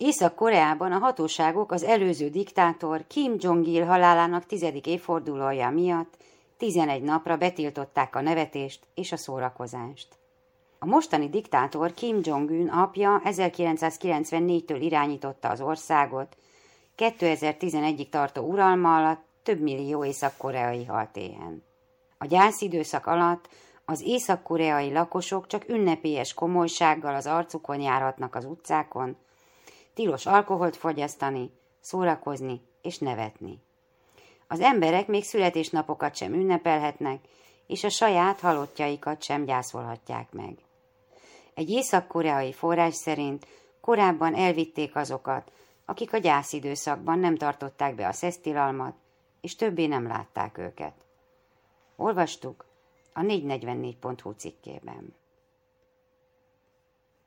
Észak-Koreában a hatóságok az előző diktátor Kim Jong-il halálának 10. évfordulója miatt 11 napra betiltották a nevetést és a szórakozást. A mostani diktátor Kim Jong-un apja 1994-től irányította az országot, 2011-ig tartó uralma alatt több millió észak-koreai halt éhen. A gyászidőszak alatt az észak-koreai lakosok csak ünnepélyes komolysággal az arcukon járhatnak az utcákon, tilos alkoholt fogyasztani, szórakozni és nevetni. Az emberek még születésnapokat sem ünnepelhetnek, és a saját halottjaikat sem gyászolhatják meg. Egy észak-koreai forrás szerint korábban elvitték azokat, akik a gyászidőszakban nem tartották be a szesztilalmat, és többé nem látták őket. Olvastuk a 444.hu cikkében.